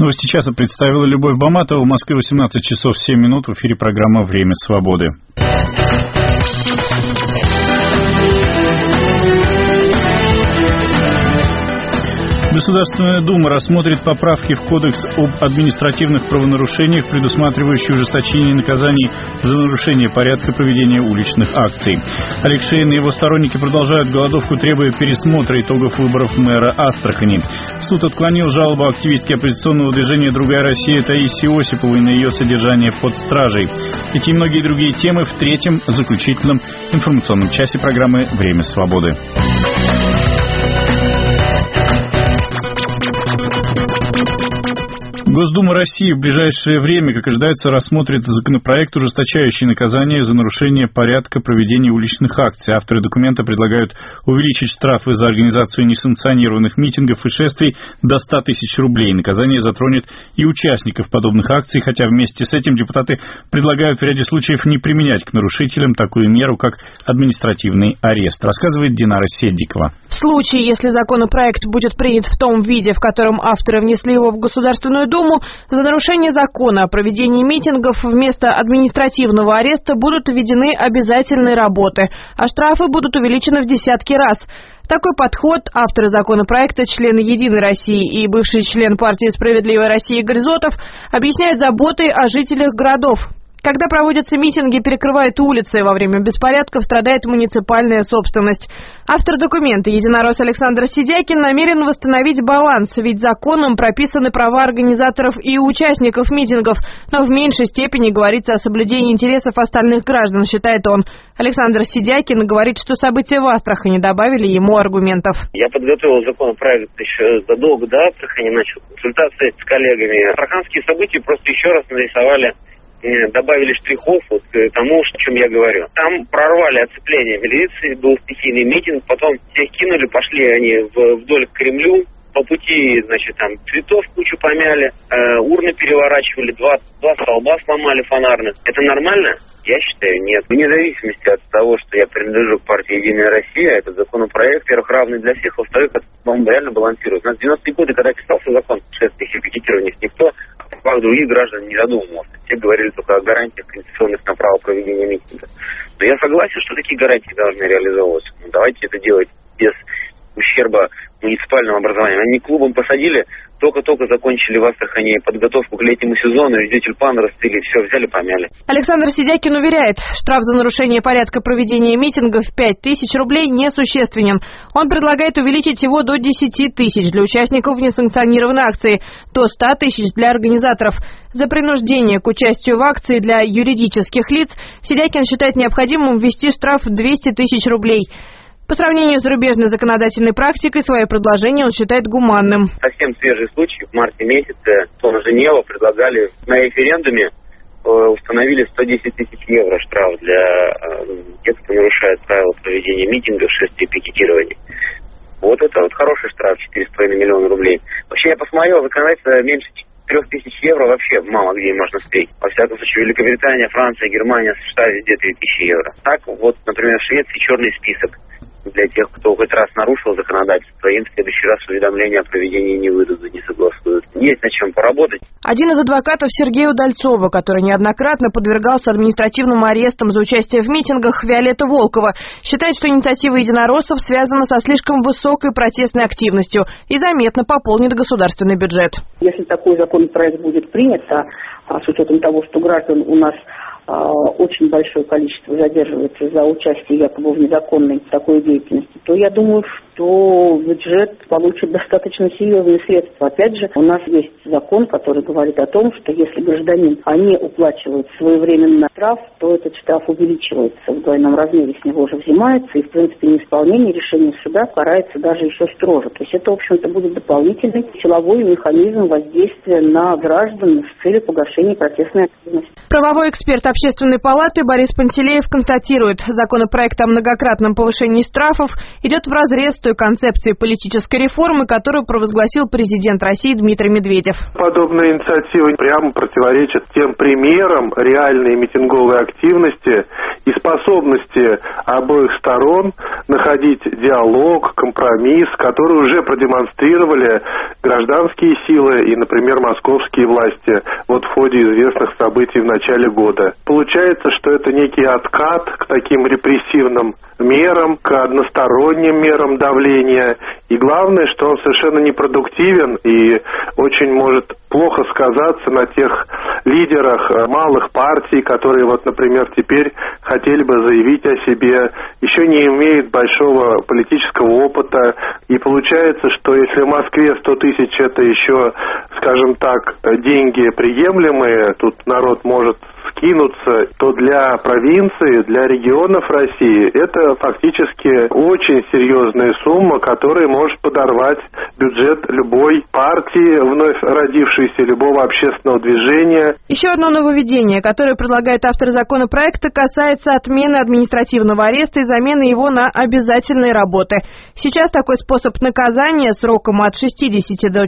Новости часа представила Любовь Баматова. В Москве 18 часов 7 минут. В эфире программа «Время свободы». Государственная Дума рассмотрит поправки в Кодекс об административных правонарушениях, предусматривающие ужесточение наказаний за нарушение порядка проведения уличных акций. Олег Шейн и его сторонники продолжают голодовку, требуя пересмотра итогов выборов мэра Астрахани. Суд отклонил жалобу активистки оппозиционного движения «Другая Россия» Таисии Осиповой на ее содержание под стражей. Эти и многие другие темы в третьем, заключительном информационном часе программы «Время свободы». Госдума России в ближайшее время, как ожидается, рассмотрит законопроект, ужесточающий наказание за нарушение порядка проведения уличных акций. Авторы документа предлагают увеличить штрафы за организацию несанкционированных митингов и шествий до 100 тысяч рублей. Наказание затронет и участников подобных акций, хотя вместе с этим депутаты предлагают в ряде случаев не применять к нарушителям такую меру, как административный арест, рассказывает Динара Седдикова. В случае, если законопроект будет принят в том виде, в котором авторы внесли его в Государственную Думу, за нарушение закона о проведении митингов вместо административного ареста будут введены обязательные работы, а штрафы будут увеличены в десятки раз. Такой подход авторы законопроекта, члены «Единой России» и бывший член партии «Справедливая Россия» Игорь Зотов объясняют заботой о жителях городов. Когда проводятся митинги, перекрывают улицы, во время беспорядков страдает муниципальная собственность. Автор документа, единорос Александр Сидякин, намерен восстановить баланс, ведь законом прописаны права организаторов и участников митингов, но в меньшей степени говорится о соблюдении интересов остальных граждан, считает он. Александр Сидякин говорит, что события в Астрахани добавили ему аргументов. Я подготовил законопроект еще задолго до Астрахани, начал консультации с коллегами. Астраханские события просто еще раз нарисовали, добавили штрихов вот к тому, о чем я говорю. Там прорвали оцепление милиции, был стихийный митинг, потом всех кинули, пошли они вдоль к Кремлю, по пути, значит, там цветов кучу помяли, урны переворачивали, два столба сломали фонарных. Это нормально? Я считаю, нет. Вне зависимости от того, что я принадлежу к партии «Единая Россия», этот законопроект, во-первых, равный для всех, во-вторых, он реально балансирует. На 90-е годы, когда писался закон о шествиях и пикетированиях, никто о правах других граждан не задумывался. Все говорили только о гарантиях конституционных на право проведения митинга. Но я согласен, что такие гарантии должны реализовываться. Но давайте это делать без ущерба муниципального образования. Они клубом посадили, только-только закончили в Астрахани подготовку к летнему сезону, везде тюльпаны расцвели, все, взяли, помяли. Александр Сидякин уверяет, штраф за нарушение порядка проведения митингов 5 тысяч рублей несущественен. Он предлагает увеличить его до 10 тысяч для участников несанкционированной акции, до 100 тысяч для организаторов. За принуждение к участию в акции для юридических лиц Сидякин считает необходимым ввести штраф в 200 тысяч рублей. По сравнению с зарубежной законодательной практикой, свое предложение он считает гуманным. Совсем свежий случай. В марте месяце Тона Женева предлагали на референдуме, установили 110 тысяч евро штраф для тех, кто нарушает правила проведения митингов, шествий и пикетирования. Вот это вот хороший штраф, 4,5 миллиона рублей. Вообще я посмотрел, законодательство меньше 3000 евро вообще мало где можно встретить. Во всяком случае, Великобритания, Франция, Германия, США везде 3000 евро. Так вот, например, в Швеции черный список для тех, кто хоть раз нарушил законодательство, им в следующий раз уведомления о проведении не выдадут, не согласуют. Есть над чем поработать. Один из адвокатов Сергея Удальцова, который неоднократно подвергался административным арестам за участие в митингах, Виолетта Волкова, считает, что инициатива единороссов связана со слишком высокой протестной активностью и заметно пополнит государственный бюджет. Если такой законопроект будет принят, с учетом того, что граждан у нас очень большое количество задерживается за участие якобы в незаконной такой деятельности, то я думаю, что бюджет получит достаточно серьезные средства. Опять же, у нас есть закон, который говорит о том, что если гражданин не уплачивает своевременно штраф, то этот штраф увеличивается в двойном размере, с него уже взимается, и, в принципе, неисполнение решения суда карается даже еще строже. То есть это, в общем-то, будет дополнительный силовой механизм воздействия на граждан с целью погашения протестной активности. Правовой эксперт Общественной палаты Борис Пантелеев констатирует, законопроект о многократном повышении штрафов идет вразрез с той концепцией политической реформы, которую провозгласил президент России Дмитрий Медведев. Подобные инициативы прямо противоречат тем примерам реальной митинговой активности и способности обоих сторон находить диалог, компромисс, который уже продемонстрировали гражданские силы и, например, московские власти вот в ходе известных событий в начале года. Получается, что это некий откат к таким репрессивным мерам, к односторонним мерам давления. И главное, что он совершенно непродуктивен и очень может плохо сказаться на тех лидерах малых партий, которые, вот, например, теперь хотели бы заявить о себе, еще не имеют большого политического опыта. И получается, что если в Москве 100 тысяч это еще, скажем так, деньги приемлемые, тут народ может скинуться, то для провинции, для регионов России это фактически очень серьезная сумма, которая может подорвать бюджет любой партии, вновь родившейся, любого общественного движения. Еще одно нововведение, которое предлагает автор законопроекта, касается отмены административного ареста и замены его на обязательные работы. Сейчас такой способ наказания сроком от 60 до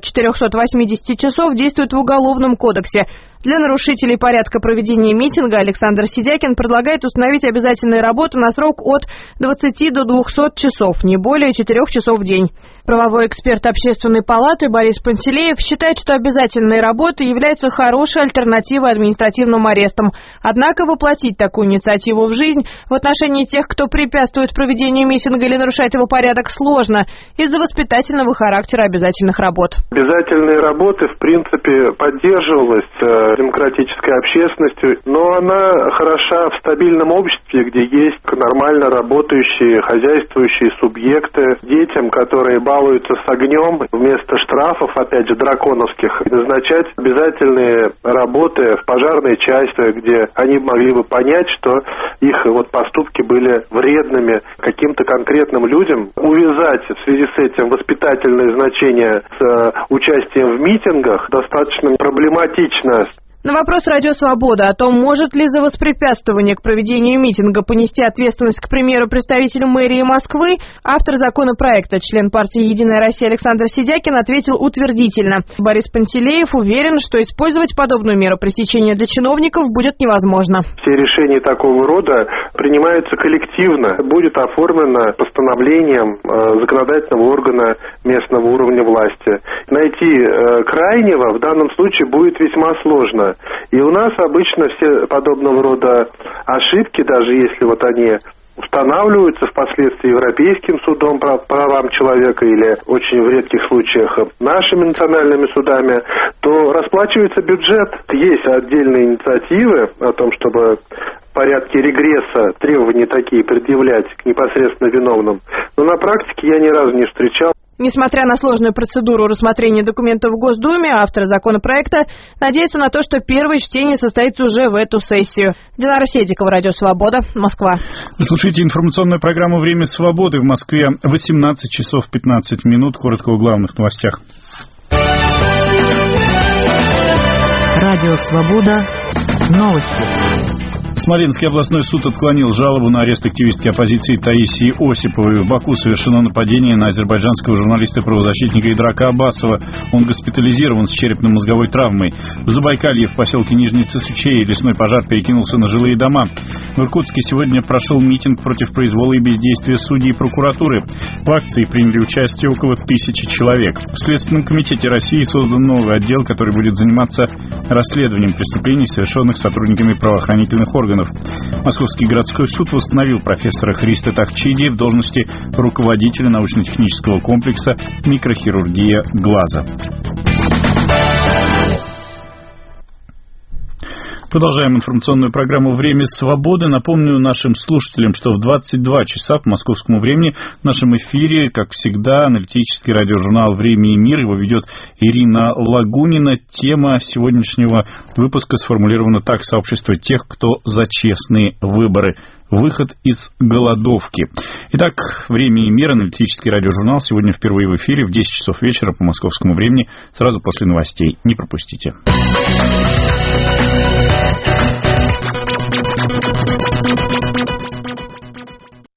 480 часов действует в Уголовном кодексе. Для нарушителей порядка проведения митинга Александр Сидякин предлагает установить обязательные работы на срок от 20 до 200 часов, не более 4 часов в день. Правовой эксперт Общественной палаты Борис Пантелеев считает, что обязательные работы являются хорошей альтернативой административным арестам. Однако воплотить такую инициативу в жизнь в отношении тех, кто препятствует проведению митинга или нарушает его порядок, сложно из-за воспитательного характера обязательных работ. Обязательные работы, в принципе, поддерживалась демократической общественностью, но она хороша в стабильном обществе, где есть нормально работающие, хозяйствующие субъекты. Детям, которые балуются с огнем, вместо штрафов, опять же, драконовских, назначать обязательные работы в пожарной части, где они могли бы понять, что их вот поступки были вредными каким-то конкретным людям. Увязать в связи с этим воспитательное значение с участием в митингах достаточно проблематично. На вопрос «Радио Свобода» о том, может ли за воспрепятствование к проведению митинга понести ответственность, к примеру, представитель мэрии Москвы, автор законопроекта, член партии «Единая Россия» Александр Сидякин ответил утвердительно. Борис Пантелеев уверен, что использовать подобную меру пресечения для чиновников будет невозможно. Все решения такого рода принимаются коллективно, будет оформлено постановлением законодательного органа местного уровня власти. Найти крайнего в данном случае будет весьма сложно. И у нас обычно все подобного рода ошибки, даже если вот они устанавливаются впоследствии Европейским судом по правам человека или очень в редких случаях нашими национальными судами, то расплачивается бюджет. Есть отдельные инициативы о том, чтобы в порядке регресса требования такие предъявлять к непосредственно виновным, но на практике я ни разу не встречал. Несмотря на сложную процедуру рассмотрения документов в Госдуме, автор законопроекта надеется на то, что первое чтение состоится уже в эту сессию. Динара Седикова, Радио Свобода, Москва. Вы слушаете информационную программу «Время свободы». В Москве 18 часов 15 минут. Коротко о главных новостях. Радио Свобода. Новости. Смоленский областной суд отклонил жалобу на арест активистки оппозиции Таисии Осиповой. В Баку совершено нападение на азербайджанского журналиста и правозащитника Идрака Аббасова. Он госпитализирован с черепно-мозговой травмой. В Забайкалье, в поселке Нижний Цесучей, лесной пожар перекинулся на жилые дома. В Иркутске сегодня прошел митинг против произвола и бездействия судей и прокуратуры. В акции приняли участие около 1000 человек. В Следственном комитете России создан новый отдел, который будет заниматься расследованием преступлений, совершенных сотрудниками правоохранительных органов. Московский городской суд восстановил профессора Христа Тахчиди в должности руководителя научно-технического комплекса «Микрохирургия глаза». Продолжаем информационную программу «Время свободы». Напомню нашим слушателям, что в 22 часа по московскому времени в нашем эфире, как всегда, аналитический радиожурнал «Время и мир». Его ведет Ирина Лагунина. Тема сегодняшнего выпуска сформулирована так: «Сообщество тех, кто за честные выборы. Выход из голодовки». Итак, «Время и мир», аналитический радиожурнал, сегодня впервые в эфире в 10 часов вечера по московскому времени, сразу после новостей. Не пропустите.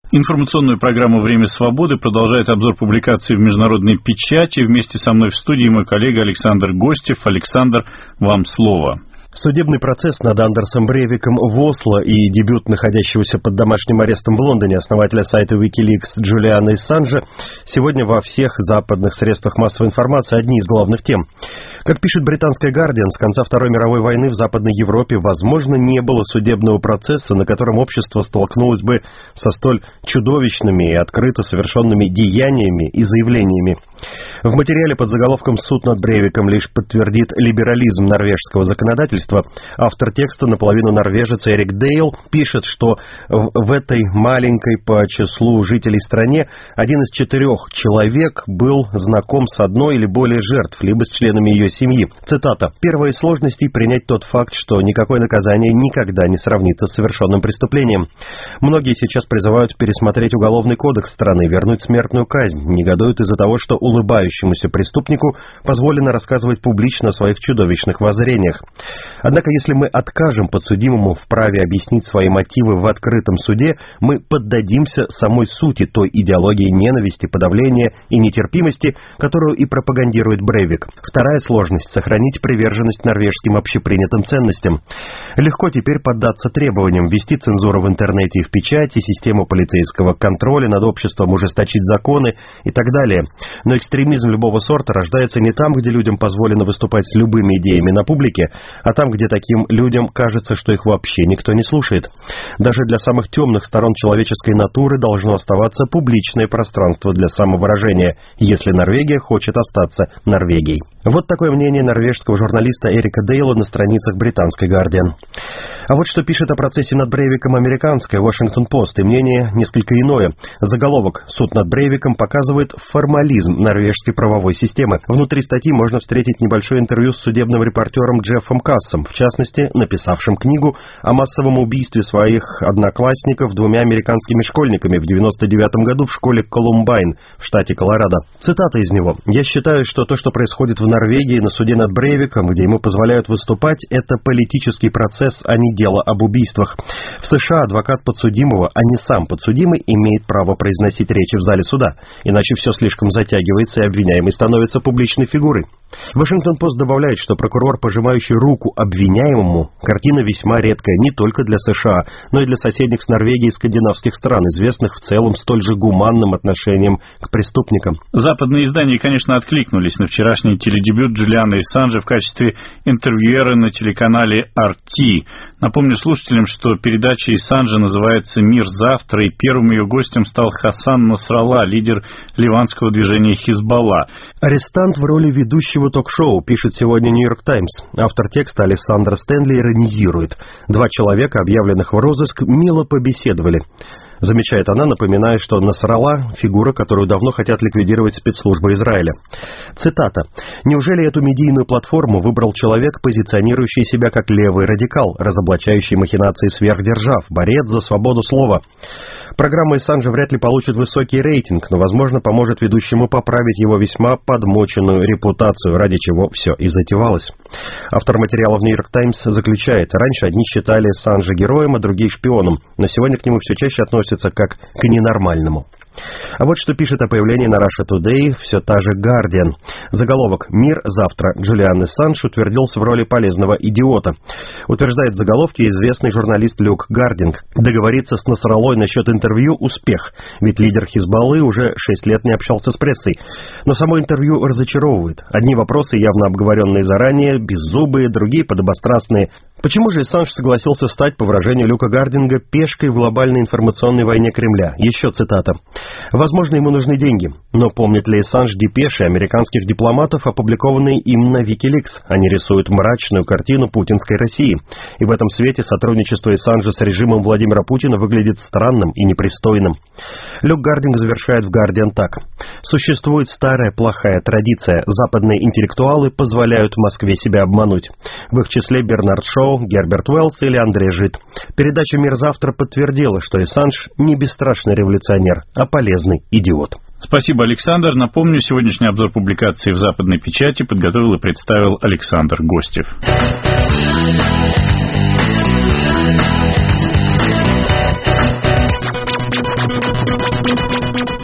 Информационную программу «Время свободы» продолжает обзор публикаций в международной печати. Вместе со мной в студии мой коллега Александр Гостев. Александр, вам слово. Судебный процесс над Андерсом Брейвиком в Осло и дебют находящегося под домашним арестом в Лондоне основателя сайта Wikileaks Джулиана Ассанжа сегодня во всех западных средствах массовой информации одни из главных тем. Как пишет британская «Гардиан», с конца Второй мировой войны в Западной Европе, возможно, не было судебного процесса, на котором общество столкнулось бы со столь чудовищными и открыто совершенными деяниями и заявлениями. В материале под заголовком «Суд над Брейвиком лишь подтвердит либерализм норвежского законодательства» автор текста, наполовину норвежец Эрик Дейл, пишет, что в этой маленькой по числу жителей стране 1 из 4 человек был знаком с одной или более жертв, либо с членами ее семьи. Цитата. «Первая из сложностей — принять тот факт, что никакое наказание никогда не сравнится с совершенным преступлением. Многие сейчас призывают пересмотреть уголовный кодекс страны, вернуть смертную казнь, негодуют из-за того, что улыбающемуся преступнику позволено рассказывать публично о своих чудовищных воззрениях. Однако, если мы откажем подсудимому в праве объяснить свои мотивы в открытом суде, мы поддадимся самой сути той идеологии ненависти, подавления и нетерпимости, которую и пропагандирует Брейвик. Вторая сложность — сохранить приверженность норвежским общепринятым ценностям. Легко теперь поддаться требованиям, ввести цензуру в интернете и в печати, систему полицейского контроля над обществом, ужесточить законы и так далее. Но экстремизм любого сорта рождается не там, где людям позволено выступать с любыми идеями на публике, а там, где таким людям кажется, что их вообще никто не слушает. Даже для самых темных сторон человеческой натуры должно оставаться публичное пространство для самовыражения, если Норвегия хочет остаться Норвегией». Вот такое мнение норвежского журналиста Эрика Дейла на страницах британской «Гардиан». А вот что пишет о процессе над Брейвиком американская «Вашингтон-Пост», и мнение несколько иное. Заголовок «Суд над Брейвиком показывает формализм норвежской правовой системы». Внутри статьи можно встретить небольшое интервью с судебным репортером Джеффом Кассом, в частности, написавшим книгу о массовом убийстве своих одноклассников 2 американскими школьниками в 1999 году в школе Колумбайн в штате Колорадо. Цитата из него. «Я считаю, что то, что происходит в Норвегии на суде над Брейвиком, где ему позволяют выступать, это политический процесс, а не дело об убийствах. В США адвокат подсудимого, а не сам подсудимый, имеет право произносить речи в зале суда, иначе все слишком затягивается, и обвиняемый становится публичной фигурой». Вашингтон-Пост добавляет, что прокурор, пожимающий руку обвиняемому, картина весьма редкая не только для США, но и для соседних с Норвегией скандинавских стран, известных в целом столь же гуманным отношением к преступникам. Западные издания, конечно, откликнулись на вчерашний теледебют Джулиана Ассанжа в качестве интервьюера на телеканале RT. Напомню слушателям, что передача Ассанжа называется «Мир завтра», и первым ее гостем стал Хасан Насралла, лидер ливанского движения Хизбалла. Арестант в роли ведущего ток-шоу, пишет сегодня «Нью-Йорк Таймс». Автор текста Александр Стэнли иронизирует. 2 человека, объявленных в розыск, мило побеседовали. Замечает она, напоминая, что Насралла — фигура, которую давно хотят ликвидировать спецслужбы Израиля. Цитата. «Неужели эту медийную платформу выбрал человек, позиционирующий себя как левый радикал, разоблачающий махинации сверхдержав, борец за свободу слова? Программа Ассанжа вряд ли получит высокий рейтинг, но, возможно, поможет ведущему поправить его весьма подмоченную репутацию, ради чего все и затевалось». Автор материала в «Нью-Йорк Таймс» заключает, раньше одни считали Ассанжа героем, а другие шпионом, но сегодня к нему все чаще относятся как к ненормальному. А вот что пишет о появлении на Russia Today все та же «Гардиан». Заголовок «Мир завтра». Джулиан Ассанж утвердился в роли полезного идиота. Утверждает в заголовке известный журналист Люк Гардинг. Договориться с Насраллой насчет интервью – успех, ведь лидер Хизбаллы уже 6 лет не общался с прессой. Но само интервью разочаровывает. Одни вопросы, явно обговоренные заранее, беззубые, другие подобострастные. Почему же Ассанж согласился стать, по выражению Люка Гардинга, пешкой в глобальной информационной войне Кремля? Еще цитата. «Возможно, ему нужны деньги, но помнит ли Ассанж депеши американских дипломатов, опубликованные им на Wikileaks? Они рисуют мрачную картину путинской России. И в этом свете сотрудничество Ассанжа с режимом Владимира Путина выглядит странным и непристойным». Люк Гардинг завершает в «Гардиан» так. «Существует старая плохая традиция. Западные интеллектуалы позволяют Москве себя обмануть. В их числе Бернард Шоу, Герберт Уэллс или Андрей Жид. Передача «Мир завтра» подтвердила, что Ассанж не бесстрашный революционер, а полезный идиот». Спасибо, Александр. Напомню, сегодняшний обзор публикации в западной печати подготовил и представил Александр Гостев.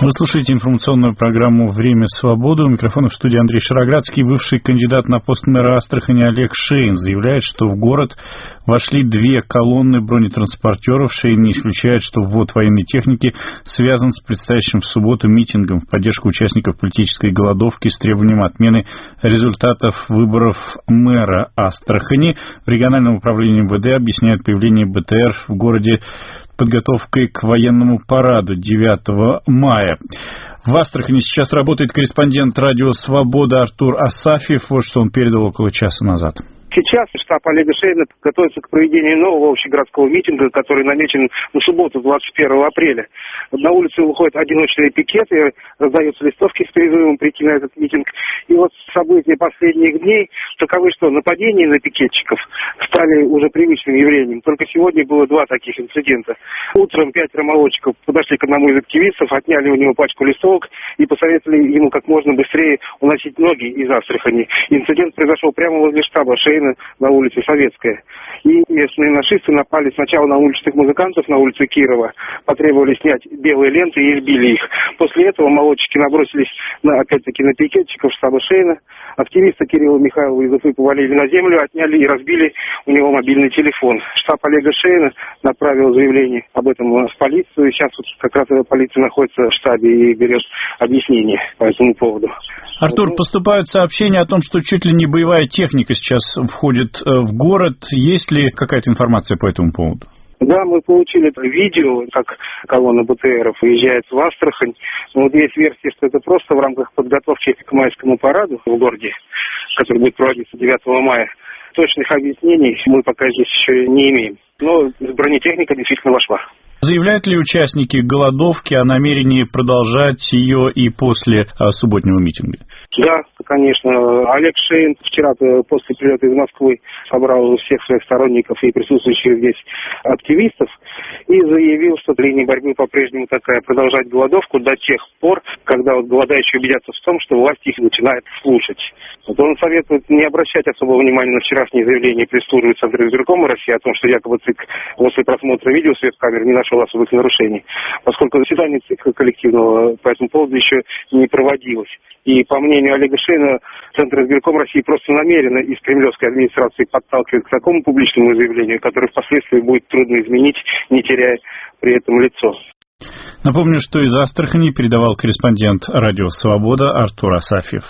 Вы слушаете информационную программу «Время свободы». У микрофона в студии Андрей Шароградский. Бывший кандидат на пост мэра Астрахани Олег Шейн заявляет, что в город вошли 2 колонны бронетранспортеров. Шейн не исключает, что ввод военной техники связан с предстоящим в субботу митингом в поддержку участников политической голодовки с требованием отмены результатов выборов мэра Астрахани. В региональном управлении МВД объясняют появление БТР в городе подготовкой к военному параду 9 мая. В Астрахани сейчас работает корреспондент радио «Свобода» Артур Асафьев. Вот что он передал около часа назад. Сейчас штаб Олега Шейна готовится к проведению нового общегородского митинга, который намечен на субботу, 21 апреля. На улицу выходят одиночные пикеты, раздаются листовки с призывом прийти на этот митинг. И вот события последних дней таковы, что нападения на пикетчиков стали уже привычным явлением. Только сегодня было 2 таких инцидента. Утром 5 молодчиков подошли к одному из активистов, отняли у него пачку листовок и посоветовали ему как можно быстрее уносить ноги из Астрахани. Инцидент произошел прямо возле штаба Шейна на улице Советская. И местные нашисты напали сначала на уличных музыкантов на улице Кирова, потребовали снять белые ленты и избили их. После этого молодчики набросились опять-таки на пикетчиков штаба Шейна. Активиста Кирилла Михайлова из Уфы повалили на землю, отняли и разбили у него мобильный телефон. Штаб Олега Шейна направил заявление об этом в полицию. Сейчас вот как раз полиция находится в штабе и берет объяснение по этому поводу. Артур, поступают сообщения о том, что чуть ли не боевая техника сейчас входит в город. Есть ли какая-то информация по этому поводу? Да, мы получили видео, как колонна БТРов выезжает в Астрахань. Но вот есть версия, что это просто в рамках подготовки к майскому параду в городе, который будет проводиться 9 мая. Точных объяснений мы пока здесь еще не имеем. Но бронетехника действительно вошла. Заявляют ли участники голодовки о намерении продолжать ее и после субботнего митинга? Да, конечно. Олег Шейн вчера после прилета из Москвы собрал всех своих сторонников и присутствующих здесь активистов и заявил, что линия борьбы по-прежнему такая: продолжать голодовку до тех пор, когда вот голодающие убедятся в том, что власть их начинает слушать. Вот он советует не обращать особого внимания на вчерашнее заявление пресс-службы Центра избиркома России о том, что якобы ЦИК после просмотра видео с веб-камер не нашел особых нарушений, поскольку заседание ЦИКа коллективного по этому поводу еще не проводилось. И по мнению Олега Шейна, Центр избирком России просто намеренно из кремлевской администрации подталкивает к такому публичному заявлению, которое впоследствии будет трудно изменить, не теряя при этом лицо. Напомню, что из Астрахани передавал корреспондент радио «Свобода» Артур Асафьев.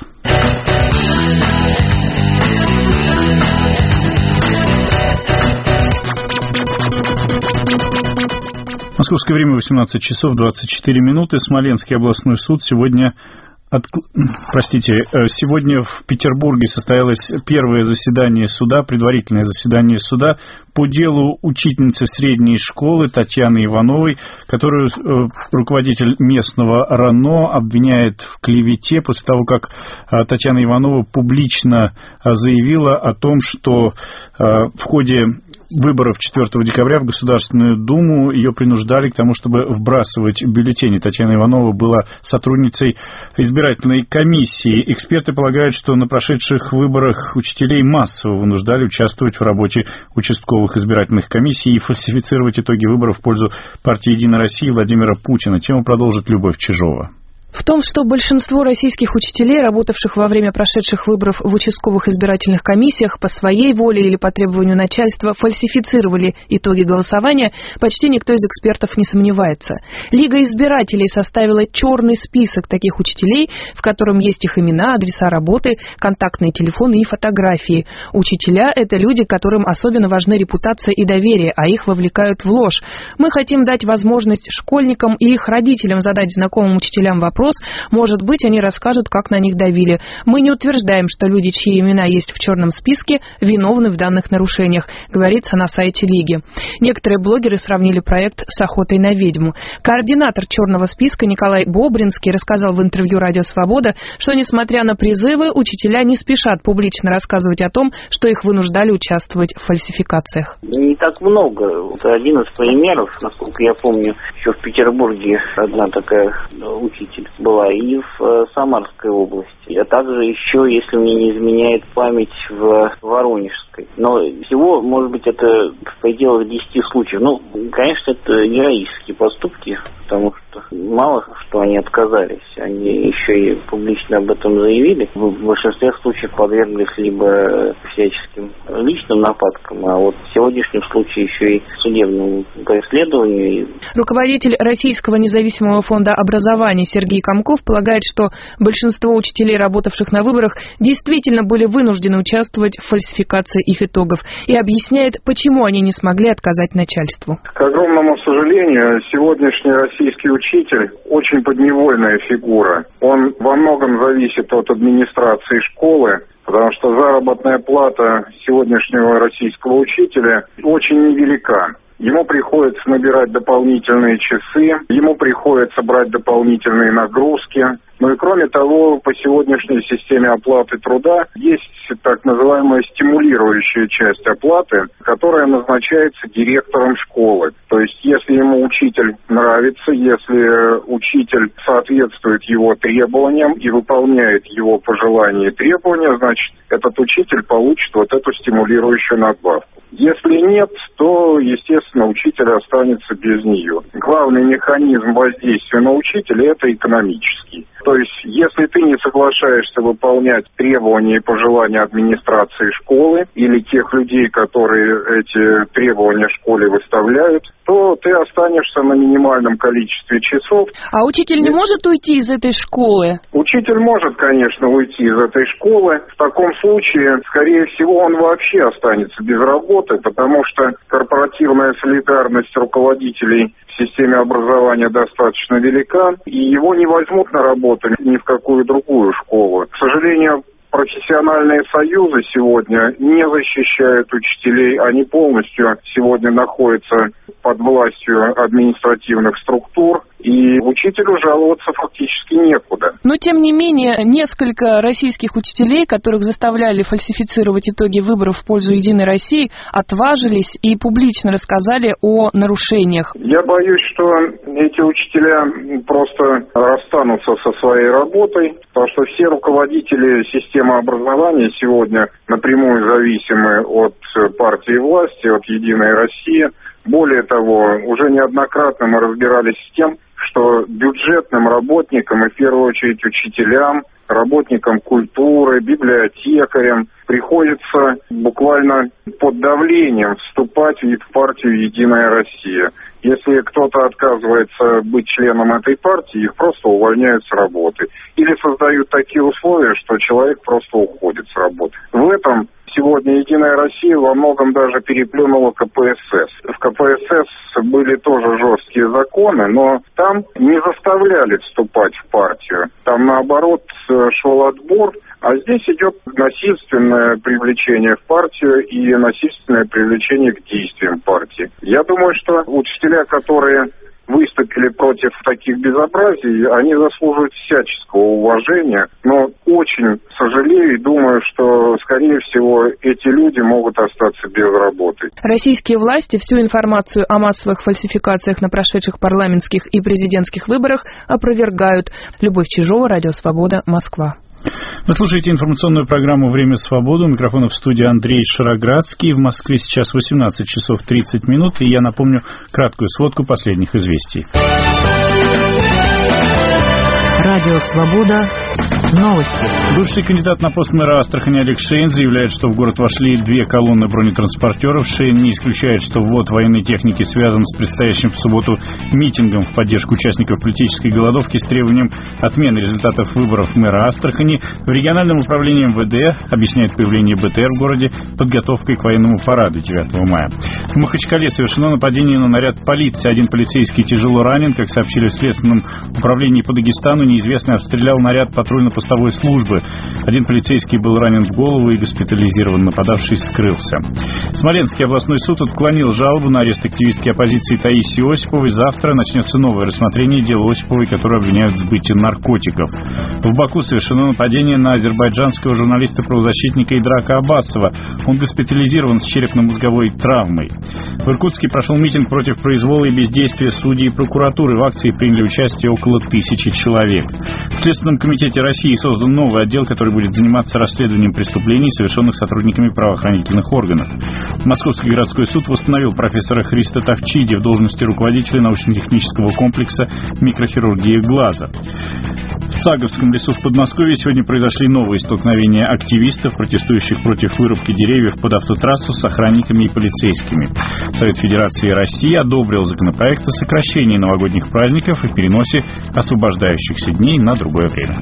Московское время 18 часов 24 минуты. Смоленский областной суд сегодня в Петербурге состоялось первое заседание суда, предварительное заседание суда по делу учительницы средней школы Татьяны Ивановой, которую руководитель местного РАНО обвиняет в клевете после того, как Татьяна Иванова публично заявила о том, что в ходе выборов 4 декабря в Государственную Думу ее принуждали к тому, чтобы вбрасывать бюллетени. Татьяна Иванова была сотрудницей избирательной комиссии. Эксперты полагают, что на прошедших выборах учителей массово вынуждали участвовать в работе участковых избирательных комиссий и фальсифицировать итоги выборов в пользу партии «Единая Россия» Владимира Путина. Тему продолжит Любовь Чижова. В том, что большинство российских учителей, работавших во время прошедших выборов в участковых избирательных комиссиях, по своей воле или по требованию начальства фальсифицировали итоги голосования, почти никто из экспертов не сомневается. Лига избирателей составила черный список таких учителей, в котором есть их имена, адреса работы, контактные телефоны и фотографии. Учителя – это люди, которым особенно важны репутация и доверие, а их вовлекают в ложь. Мы хотим дать возможность школьникам и их родителям задать знакомым учителям вопрос. Может быть, они расскажут, как на них давили. Мы не утверждаем, что люди, чьи имена есть в черном списке, виновны в данных нарушениях, говорится на сайте Лиги. Некоторые блогеры сравнили проект с охотой на ведьму. Координатор черного списка Николай Бобринский рассказал в интервью «Радио Свобода», что, несмотря на призывы, учителя не спешат публично рассказывать о том, что их вынуждали участвовать в фальсификациях. Не так много. Вот один из примеров, насколько я помню, еще в Петербурге одна такая учитель была, и в Самарской области. а также еще, если мне не изменяет память, в Воронежской. Но всего, может быть, это в пределах 10 случаев. Ну, конечно, это героические поступки, потому что мало что они отказались. Они еще и публично об этом заявили. В большинстве случаев подверглись либо всяческим личным нападкам, а вот в сегодняшнем случае еще и судебному преследованию. Руководитель Российского независимого фонда образования Сергей Комков полагает, что большинство учителей, работавших на выборах, действительно были вынуждены участвовать в фальсификации их итогов, и объясняет, почему они не смогли отказать начальству. К огромному сожалению, сегодняшний российский учитель очень подневольная фигура. Он во многом зависит от администрации школы, потому что заработная плата сегодняшнего российского учителя очень невелика. Ему приходится набирать дополнительные часы, ему приходится брать дополнительные нагрузки. Ну и кроме того, по сегодняшней системе оплаты труда есть так называемая стимулирующая часть оплаты, которая назначается директором школы. То есть если ему учитель нравится, если учитель соответствует его требованиям и выполняет его пожелания и требования, значит, этот учитель получит вот эту стимулирующую надбавку. Если нет, то, естественно, учитель останется без нее. Главный механизм воздействия на учителя – это экономический. То есть, если ты не соглашаешься выполнять требования и пожелания администрации школы или тех людей, которые эти требования школе выставляют, то ты останешься на минимальном количестве часов. А учитель не может уйти из этой школы? Учитель может, конечно, уйти из этой школы. В таком случае, скорее всего, он вообще останется без работы, потому что корпоративная солидарность руководителей в системе образования достаточно велика, и его не возьмут на работу ни в какую другую школу. К сожалению, профессиональные союзы сегодня не защищают учителей, они полностью сегодня находятся под властью административных структур, и учителю жаловаться фактически некуда. Но, тем не менее, несколько российских учителей, которых заставляли фальсифицировать итоги выборов в пользу «Единой России», отважились и публично рассказали о нарушениях. Я боюсь, что эти учителя просто расстанутся со своей работой, потому что все руководители системы образования сегодня напрямую зависимы от партии власти, от «Единой России». Более того, уже неоднократно мы разбирались с тем, что бюджетным работникам, и в первую очередь учителям, работникам культуры, библиотекарям приходится буквально под давлением вступать в партию «Единая Россия». Если кто-то отказывается быть членом этой партии, их просто увольняют с работы. Или создают такие условия, что человек просто уходит с работы. В этом сегодня «Единая Россия» во многом даже переплюнула КПСС. В КПСС были тоже жесткие законы, но там не заставляли вступать в партию. Там, наоборот, шел отбор, а здесь идет насильственное привлечение в партию и насильственное привлечение к действиям партии. Я думаю, что учителя, которые выступили против таких безобразий, они заслуживают всяческого уважения, но очень сожалею и думаю, что, скорее всего, эти люди могут остаться без работы. Российские власти всю информацию о массовых фальсификациях на прошедших парламентских и президентских выборах опровергают. Любовь Чижова, Радио Свобода, Москва. Вы слушаете информационную программу «Время свободы». У микрофона в студии Андрей Шароградский. В Москве сейчас 18 часов 30 минут. И я напомню краткую сводку последних известий. Радио «Свобода». Новости. Бывший кандидат на пост мэра Астрахани Олег Шейн заявляет, что в город вошли 2 колонны бронетранспортеров. Шейн не исключает, что ввод военной техники связан с предстоящим в субботу митингом в поддержку участников политической голодовки с требованием отмены результатов выборов мэра Астрахани. В региональном управлении МВД объясняет появление БТР в городе подготовкой к военному параду 9 мая. В Махачкале совершено нападение на наряд полиции. Один полицейский тяжело ранен. Как сообщили в Следственном управлении по Дагестану, неизвестный обстрелял наряд патрульно-постовой службы. Один полицейский был ранен в голову и госпитализирован. Нападавший скрылся. Смоленский областной суд отклонил жалобу на арест активистки оппозиции Таисии Осиповой. Завтра начнется новое рассмотрение дела Осиповой, которую обвиняют в сбытии наркотиков. В Баку совершено нападение на азербайджанского журналиста-правозащитника Идрака Аббасова. Он госпитализирован с черепно-мозговой травмой. В Иркутске прошел митинг против произвола и бездействия судей и прокуратуры. В акции приняли участие около 1000 человек. В Следственном комитете России России создан новый отдел, который будет заниматься расследованием преступлений, совершенных сотрудниками правоохранительных органов. Московский городской суд восстановил профессора Христа Тавчиди в должности руководителя научно-технического комплекса микрохирургии глаза. В Цаговском лесу в Подмосковье сегодня произошли новые столкновения активистов, протестующих против вырубки деревьев под автотрассу с охранниками и полицейскими. Совет Федерации России одобрил законопроект о сокращении новогодних праздников и переносе освобождающихся дней на другое время.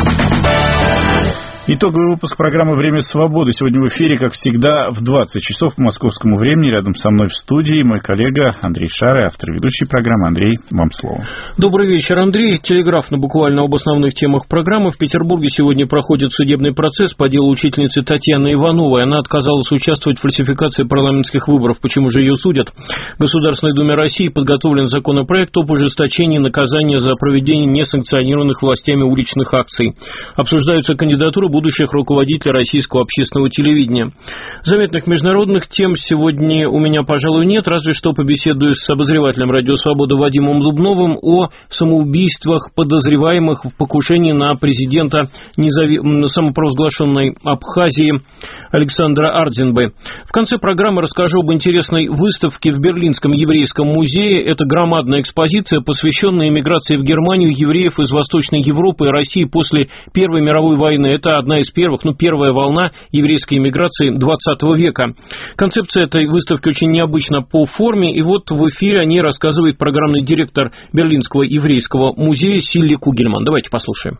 Итоговый выпуск программы «Время свободы» сегодня в эфире, как всегда, в 20 часов по московскому времени. Рядом со мной в студии мой коллега Андрей Шары, автор и ведущий программы. Андрей, вам слово. Добрый вечер, Андрей. Телеграфно буквально об основных темах программы. В Петербурге сегодня проходит судебный процесс по делу учительницы Татьяны Ивановой. Она отказалась участвовать в фальсификации парламентских выборов. Почему же ее судят? В Государственной Думе России подготовлен законопроект об ужесточении наказания за проведение несанкционированных властями уличных акций. Обсуждаются кандидатуры будущих руководителей российского общественного телевидения. Заметных международных тем сегодня у меня, пожалуй, нет, разве что побеседую с обозревателем «Радио Свобода» Вадимом Дубновым о самоубийствах подозреваемых в покушении на президента самопровозглашенной Абхазии Александра Ардзинбе. В конце программы расскажу об интересной выставке в Берлинском еврейском музее. Это громадная экспозиция, посвященная эмиграции в Германию евреев из Восточной Европы и России после Первой мировой войны. Это одна из первых, первая волна еврейской эмиграции 20 века. Концепция этой выставки очень необычна по форме, и вот в эфире о ней рассказывает программный директор Берлинского еврейского музея Силли Кугельман. Давайте послушаем.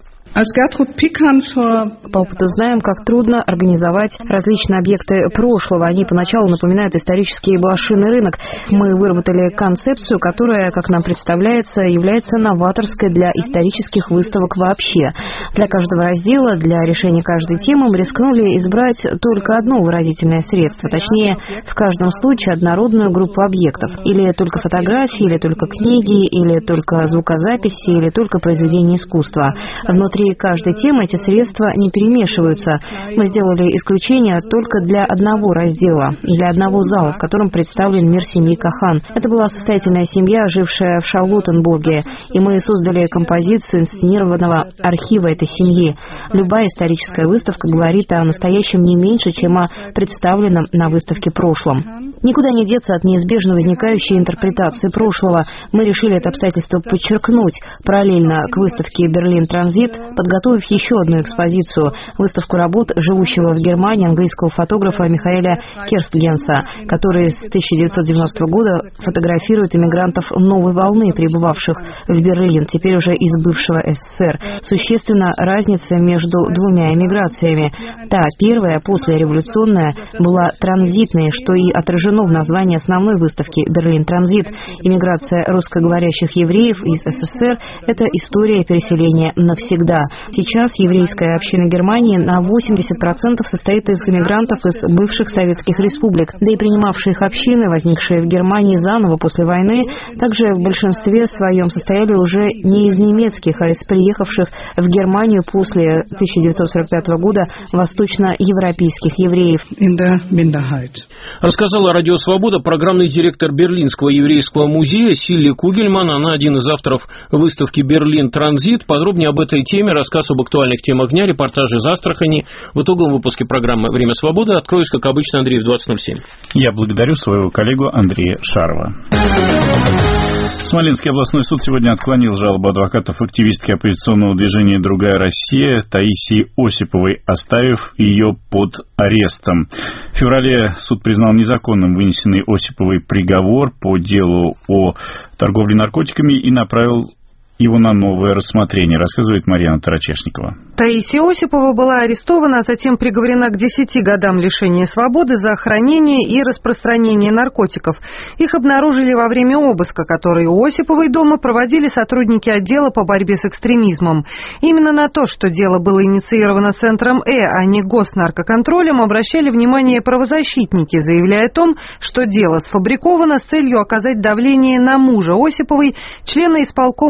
По опыту знаем, как трудно организовать различные объекты прошлого. Они поначалу напоминают исторический блошиный рынок. Мы выработали концепцию, которая, как нам представляется, является новаторской для исторических выставок вообще. Для каждого раздела, для решения каждой темы мы рискнули избрать только одно выразительное средство, точнее, в каждом случае однородную группу объектов. Или только фотографии, или только книги, или только звукозаписи, или только произведения искусства. Внутри каждой темы эти средства не перемешиваются. Мы сделали исключение только для одного раздела, для одного зала, в котором представлен мир семьи Кахан. Это была состоятельная семья, жившая в Шарлоттенбурге, и мы создали композицию инсценированного архива этой семьи. Любая историческая выставка говорит о настоящем не меньше, чем о представленном на выставке прошлом. Никуда не деться от неизбежно возникающей интерпретации прошлого. Мы решили это обстоятельство подчеркнуть. Параллельно к выставке «Берлин Транзит», подготовив еще одну экспозицию, выставку работ живущего в Германии английского фотографа Михаэля Керстгенса, который с 1990 года фотографирует иммигрантов новой волны, прибывавших в Берлин, теперь уже из бывшего СССР. Существенна разница между двумя эмиграциями. Та, первая, послереволюционная, была транзитной, что и отражено в названии основной выставки «Берлин Транзит». Иммиграция русскоговорящих евреев из СССР – это история переселения навсегда. Сейчас еврейская община Германии на 80% состоит из иммигрантов из бывших советских республик, да и принимавшие их общины, возникшие в Германии заново после войны, также в большинстве своем состояли уже не из немецких, а из приехавших в Германию после 1945 года восточноевропейских евреев. Рассказала «Радио Свобода» программный директор Берлинского еврейского музея Силли Кугельман. Она один из авторов выставки «Берлин Транзит». Подробнее об этой теме, рассказ об актуальных темах дня, репортажи из Астрахани. В итоговом выпуске программы «Время свободы» откроюсь, как обычно, Андрей, в 20:07. Я благодарю своего коллегу Андрея Шарова. Смоленский областной суд сегодня отклонил жалобу адвокатов активистки оппозиционного движения «Другая Россия» Таисии Осиповой, оставив ее под арестом. В феврале суд признал незаконным вынесенный Осиповой приговор по делу о торговле наркотиками и направил его на новое рассмотрение, рассказывает Марьяна Тарачешникова. Таисия Осипова была арестована, а затем приговорена к 10 годам лишения свободы за хранение и распространение наркотиков. Их обнаружили во время обыска, который у Осиповой дома проводили сотрудники отдела по борьбе с экстремизмом. Именно на то, что дело было инициировано Центром а не Госнаркоконтролем, обращали внимание правозащитники, заявляя о том, что дело сфабриковано с целью оказать давление на мужа Осиповой, члена исполкома незарегистрированного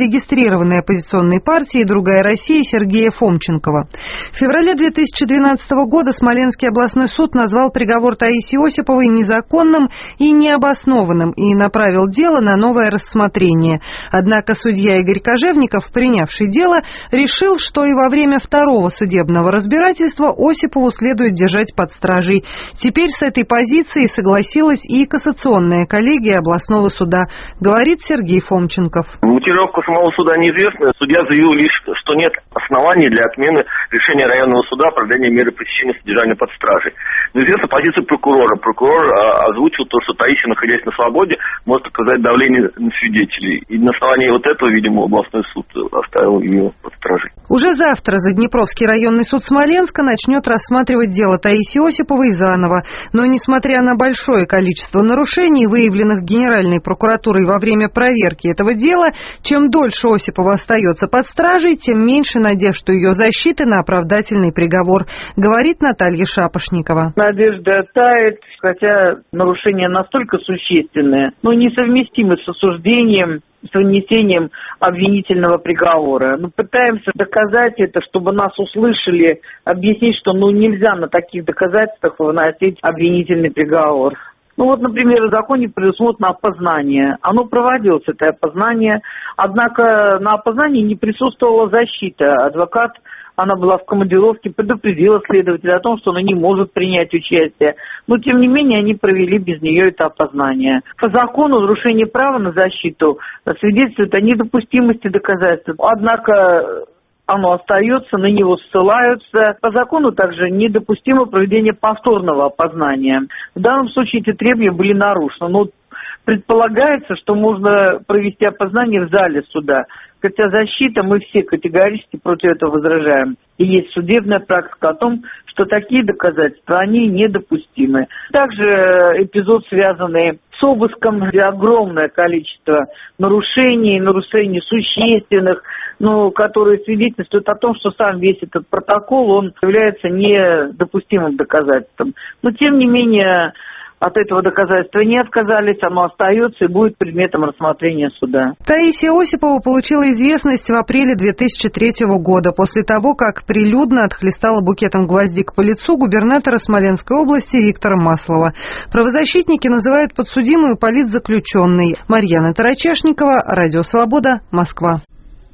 зарегистрированной оппозиционной партии «Другая Россия» Сергея Фомченкова. В феврале 2012 года Смоленский областной суд назвал приговор Таисии Осиповой незаконным и необоснованным и направил дело на новое рассмотрение. Однако судья Игорь Кожевников, принявший дело, решил, что и во время второго судебного разбирательства Осипову следует держать под стражей. Теперь с этой позицией согласилась и кассационная коллегия областного суда, говорит Сергей Фомченков. Мотивировка самого суда неизвестна. Судья заявил лишь, что нет оснований для отмены решения районного суда о продлении меры пресечения содержания под стражей. Но известна позиция прокурора. Прокурор озвучил то, что Таисия, находясь на свободе, может оказать давление на свидетелей. И на основании вот этого, видимо, областной суд оставил ее под стражей. Уже завтра Заднепровский районный суд Смоленска начнет рассматривать дело Таисии Осиповой заново. Но, несмотря на большое количество нарушений, выявленных Генеральной прокуратурой во время проверки этого дела, чем дольше Осипова остается под стражей, тем меньше надежд, что ее защиты на оправдательный приговор, говорит Наталья Шапошникова. Надежда тает, хотя нарушения настолько существенные, но несовместимы с осуждением, с вынесением обвинительного приговора. Мы пытаемся доказать это, чтобы нас услышали, объяснить, что нельзя на таких доказательствах выносить обвинительный приговор. Например, в законе предусмотрено опознание. Оно проводилось, это опознание, однако на опознании не присутствовала защита. Адвокат, она была в командировке, предупредила следователя о том, что она не может принять участие. Но, тем не менее, они провели без нее это опознание. По закону нарушение права на защиту свидетельствует о недопустимости доказательств. Однако оно остается, на него ссылаются. По закону также недопустимо проведение повторного опознания. В данном случае эти требования были нарушены. Предполагается, что можно провести опознание в зале суда. Хотя защита, мы все категорически против этого возражаем. И есть судебная практика о том, что такие доказательства, они недопустимы. Также эпизод, связанный с обыском, где огромное количество нарушений существенных, которые свидетельствуют о том, что сам весь этот протокол, он является недопустимым доказательством. Но, тем не менее, от этого доказательства не отказались, оно остается и будет предметом рассмотрения суда. Таисия Осипова получила известность в апреле 2003 года, после того, как прилюдно отхлестала букетом гвоздик по лицу губернатора Смоленской области Виктора Маслова. Правозащитники называют подсудимую политзаключенной. Марьяна Тарачешникова, Радио Свобода, Москва.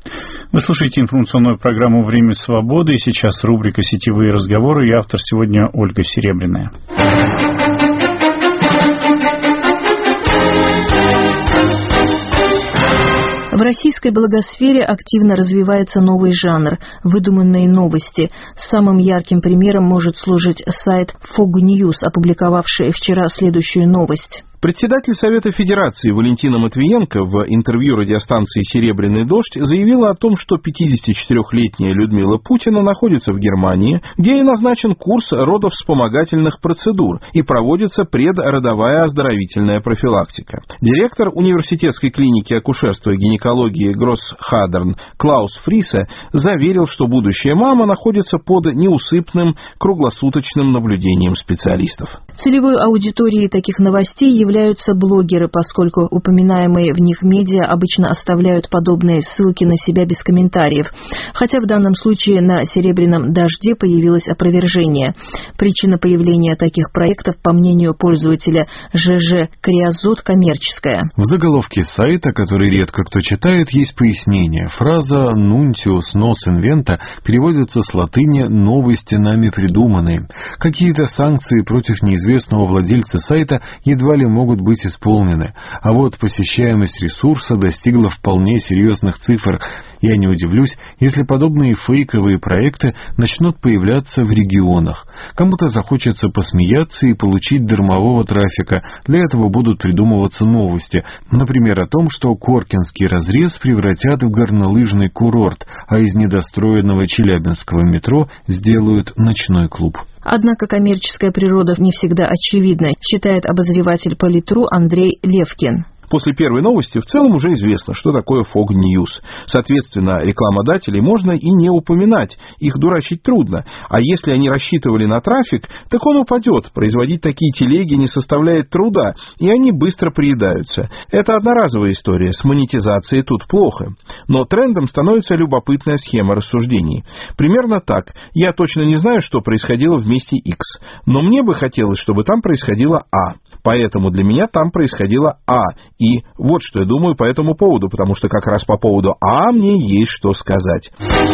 Вы слушаете информационную программу «Время свободы». И сейчас рубрика «Сетевые разговоры». И автор сегодня Ольга Серебряная. В российской блогосфере активно развивается новый жанр – выдуманные новости. Самым ярким примером может служить сайт Fog News, опубликовавший вчера следующую новость. Председатель Совета Федерации Валентина Матвиенко в интервью радиостанции «Серебряный дождь» заявила о том, что 54-летняя Людмила Путина находится в Германии, где ей назначен курс родовспомогательных процедур и проводится предродовая оздоровительная профилактика. Директор университетской клиники акушерства и гинекологии Гросс-Хадерн Клаус Фрисе заверил, что будущая мама находится под неусыпным круглосуточным наблюдением специалистов. Целевой аудиторией таких новостей являются блогеры, поскольку упоминаемые в них медиа обычно оставляют подобные ссылки на себя без комментариев. Хотя в данном случае на «Серебряном дожде» появилось опровержение. Причина появления таких проектов, по мнению пользователя ЖЖ Криозот, коммерческая. В заголовке сайта, который редко кто читает, есть пояснение. Фраза «Nuntius nos inventa» переводится с латыни «новости нами придуманные». Какие-то санкции против неизвестного владельца сайта едва ли могут быть исполнены. А вот посещаемость ресурса достигла вполне серьезных цифр. Я не удивлюсь, если подобные фейковые проекты начнут появляться в регионах. Кому-то захочется посмеяться и получить дармового трафика. Для этого будут придумываться новости. Например, о том, что Коркинский разрез превратят в горнолыжный курорт, а из недостроенного челябинского метро сделают ночной клуб. Однако коммерческая природа не всегда очевидна, считает обозреватель Политру Андрей Левкин. После первой новости в целом уже известно, что такое Fog News. Соответственно, рекламодателей можно и не упоминать, их дурачить трудно. А если они рассчитывали на трафик, так он упадет. Производить такие телеги не составляет труда, и они быстро приедаются. Это одноразовая история, с монетизацией тут плохо. Но трендом становится любопытная схема рассуждений. Примерно так. Я точно не знаю, что происходило в месте X, но мне бы хотелось, чтобы там происходило А. Поэтому для меня там происходило А. И вот что я думаю по этому поводу, потому что как раз по поводу А мне есть что сказать.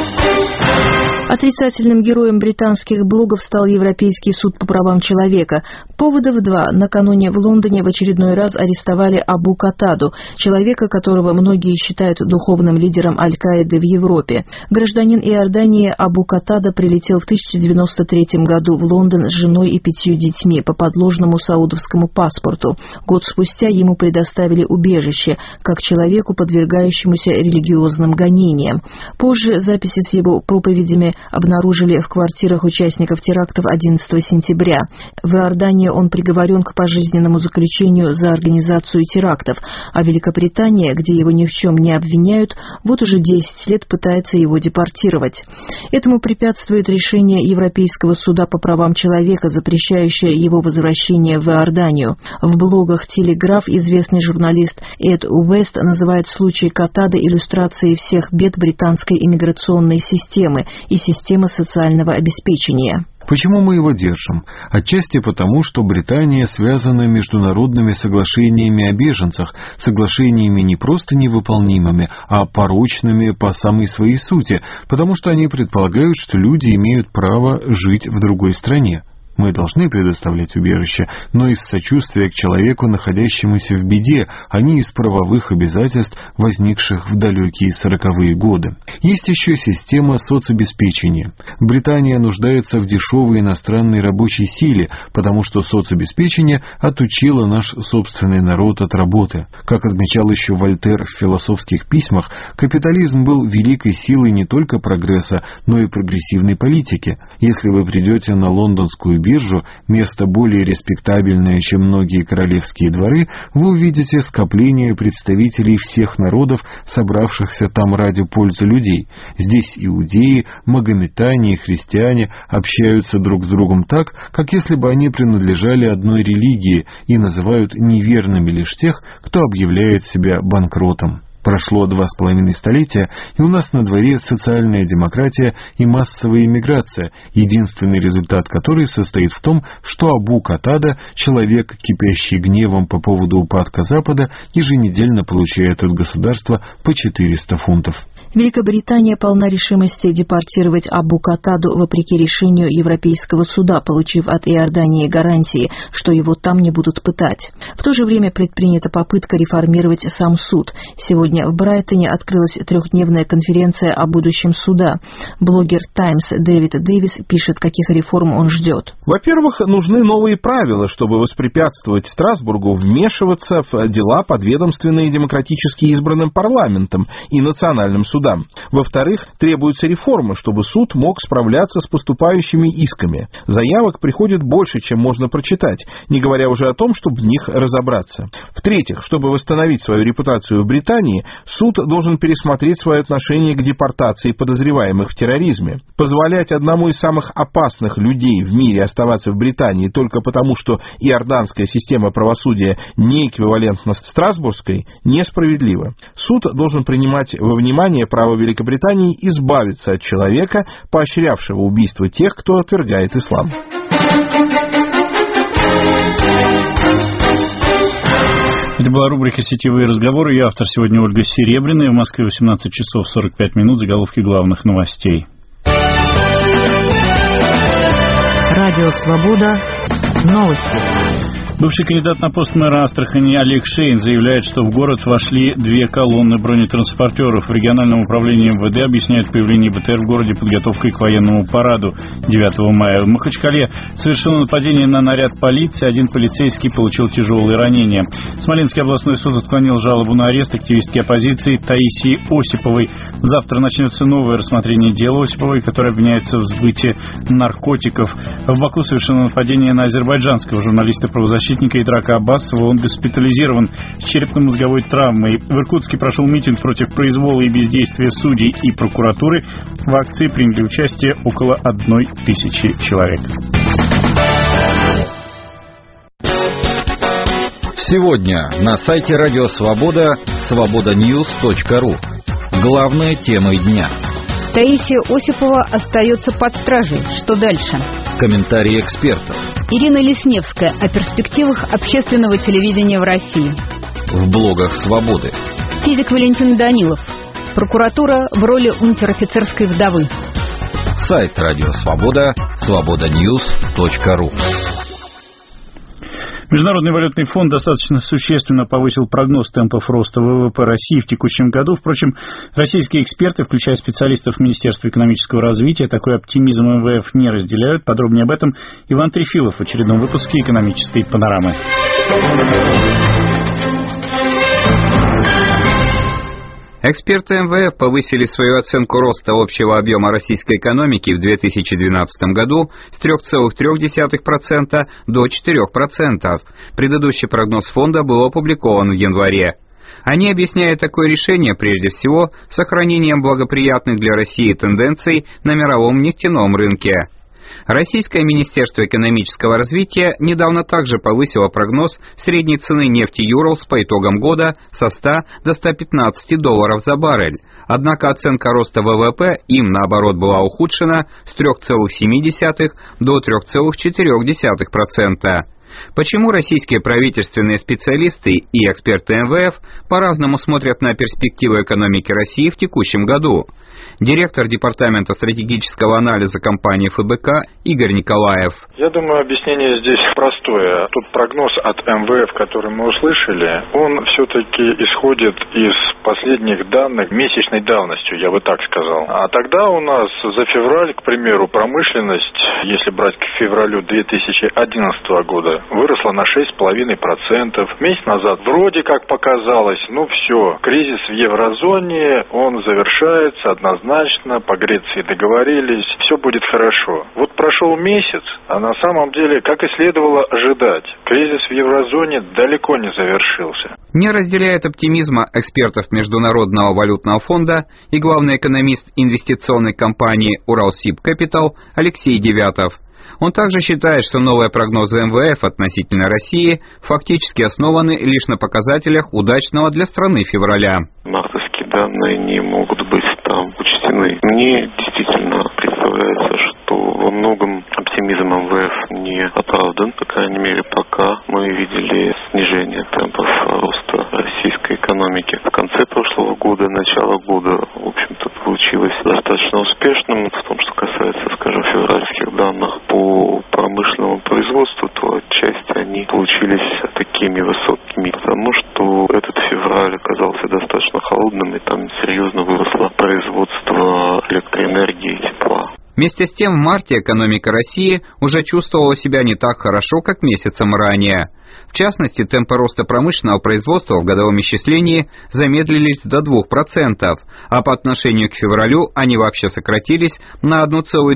Отрицательным героем британских блогов стал Европейский суд по правам человека. Поводов два. Накануне в Лондоне в очередной раз арестовали Абу Катаду, человека, которого многие считают духовным лидером Аль-Каиды в Европе. Гражданин Иордании Абу Катада прилетел в 1993 году в Лондон с женой и 5 детьми по подложному саудовскому паспорту. Год спустя ему предоставили убежище, как человеку, подвергающемуся религиозным гонениям. Позже записи с его проповедями обнаружили в квартирах участников терактов 11 сентября. В Иордании он приговорен к пожизненному заключению за организацию терактов, а Великобритания, где его ни в чем не обвиняют, вот уже 10 лет пытается его депортировать. Этому препятствует решение Европейского суда по правам человека, запрещающее его возвращение в Иорданию. В блогах «Телеграф» известный журналист Эд Уэст называет случай Катады иллюстрацией всех бед британской иммиграционной системы и системы социального обеспечения. Почему мы его держим? Отчасти потому, что Британия связана международными соглашениями о беженцах, соглашениями не просто невыполнимыми, а порочными по самой своей сути, потому что они предполагают, что люди имеют право жить в другой стране. Мы должны предоставлять убежище, но из сочувствия к человеку, находящемуся в беде, а не из правовых обязательств, возникших в далекие 40-е годы. Есть еще система соцобеспечения. Британия нуждается в дешевой иностранной рабочей силе, потому что соцобеспечение отучило наш собственный народ от работы. Как отмечал еще Вольтер в философских письмах, капитализм был великой силой не только прогресса, но и прогрессивной политики. Если вы придете на лондонскую биржу, место более респектабельное, чем многие королевские дворы, вы увидите скопление представителей всех народов, собравшихся там ради пользы людей. Здесь иудеи, магометане и христиане общаются друг с другом так, как если бы они принадлежали одной религии, и называют неверными лишь тех, кто объявляет себя банкротом. Прошло 2,5 столетия, и у нас на дворе социальная демократия и массовая иммиграция, единственный результат которой состоит в том, что Абу Катада, человек, кипящий гневом по поводу упадка Запада, еженедельно получает от государства по 400 фунтов. Великобритания полна решимости депортировать Абу Катаду вопреки решению Европейского суда, получив от Иордании гарантии, что его там не будут пытать. В то же время предпринята попытка реформировать сам суд. Сегодня в Брайтоне открылась 3-дневная конференция о будущем суда. Блогер «Таймс» Дэвид Дэвис пишет, каких реформ он ждет. Во-первых, нужны новые правила, чтобы воспрепятствовать Страсбургу вмешиваться в дела, подведомственные демократически избранным парламентом и национальным судом. Во-вторых, требуются реформы, чтобы суд мог справляться с поступающими исками. Заявок приходит больше, чем можно прочитать, не говоря уже о том, чтобы в них разобраться. В-третьих, чтобы восстановить свою репутацию в Британии, суд должен пересмотреть свое отношение к депортации подозреваемых в терроризме. Позволять одному из самых опасных людей в мире оставаться в Британии только потому, что иорданская система правосудия не эквивалентна страсбургской, несправедливо. Суд должен принимать во внимание право Великобритании избавиться от человека, поощрявшего убийство тех, кто отвергает ислам. Это была рубрика «Сетевые разговоры». Ее автор сегодня Ольга Серебряная. В Москве 18 часов 45 минут. Заголовки главных новостей. Радио «Свобода». Новости. Бывший кандидат на пост мэра Астрахани Олег Шейн заявляет, что в город вошли 2 колонны бронетранспортеров. В региональном управлении МВД объясняют появление БТР в городе подготовкой к военному параду 9 мая. В Махачкале совершено нападение на наряд полиции. 1 полицейский получил тяжелые ранения. Смоленский областной суд отклонил жалобу на арест активистки оппозиции Таисии Осиповой. Завтра начнется новое рассмотрение дела Осиповой, которая обвиняется в сбыте наркотиков. В Баку совершено нападение на азербайджанского журналиста-правозащитника защитника Идрака Аббасова. Он госпитализирован с черепно-мозговой травмой. В Иркутске прошел митинг против произвола и бездействия судей и прокуратуры. В акции приняли участие около 1000 человек. Сегодня на сайте Радио Свобода свободаньюз.ру. Главные темы дня. Таисия Осипова остается под стражей. Что дальше? Комментарии экспертов. Ирина Лесневская о перспективах общественного телевидения в России. В блогах «Свободы». Физик Валентин Данилов. Прокуратура в роли унтер-офицерской вдовы. Сайт Радио Свобода свободаньюз.ру. Международный валютный фонд достаточно существенно повысил прогноз темпов роста ВВП России в текущем году. Впрочем, российские эксперты, включая специалистов Министерства экономического развития, такой оптимизм МВФ не разделяют. Подробнее об этом Иван Трефилов в очередном выпуске «Экономической панорамы». Эксперты МВФ повысили свою оценку роста общего объема российской экономики в 2012 году с 3,3% до 4%. Предыдущий прогноз фонда был опубликован в январе. Они объясняют такое решение прежде всего сохранением благоприятных для России тенденций на мировом нефтяном рынке. Российское Министерство экономического развития недавно также повысило прогноз средней цены нефти Юралс по итогам года со 100 до $115 за баррель. Однако оценка роста ВВП им, наоборот, была ухудшена с 3,7 до 3,4%. Почему российские правительственные специалисты и эксперты МВФ по-разному смотрят на перспективы экономики России в текущем году? Директор Департамента стратегического анализа компании ФБК Игорь Николаев. Я думаю, объяснение здесь простое. Тот прогноз от МВФ, который мы услышали, он все-таки исходит из последних данных месячной давностью, я бы так сказал. А тогда у нас за февраль, к примеру, промышленность, если брать к февралю 2011 года, выросла на 6,5%. Месяц назад вроде как показалось, все, кризис в еврозоне, он завершается однозначно, по Греции договорились, все будет хорошо. Вот прошел месяц, а на самом деле, как и следовало ожидать, кризис в еврозоне далеко не завершился. Не разделяет оптимизма экспертов Международного валютного фонда и главный экономист инвестиционной компании «Уралсиб Капитал» Алексей Девятов. Он также считает, что новые прогнозы МВФ относительно России фактически основаны лишь на показателях удачного для страны февраля. Мартовские данные не могут быть там учтены. Мне действительно представляется, что во многом оптимизм МВФ не оправдан. По крайней мере, пока мы видели снижение темпов роста российской экономики. В конце прошлого года, начало года, в общем-то, получилось достаточно успешным. В том, что касается, скажем, февральских данных по промышленному производству, то отчасти они получились такими высокими, потому что этот февраль оказался достаточно холодным, и там серьезно выросло производство электроэнергии и тепла. Вместе с тем, в марте экономика России уже чувствовала себя не так хорошо, как месяцем ранее. В частности, темпы роста промышленного производства в годовом исчислении замедлились до 2%, а по отношению к февралю они вообще сократились на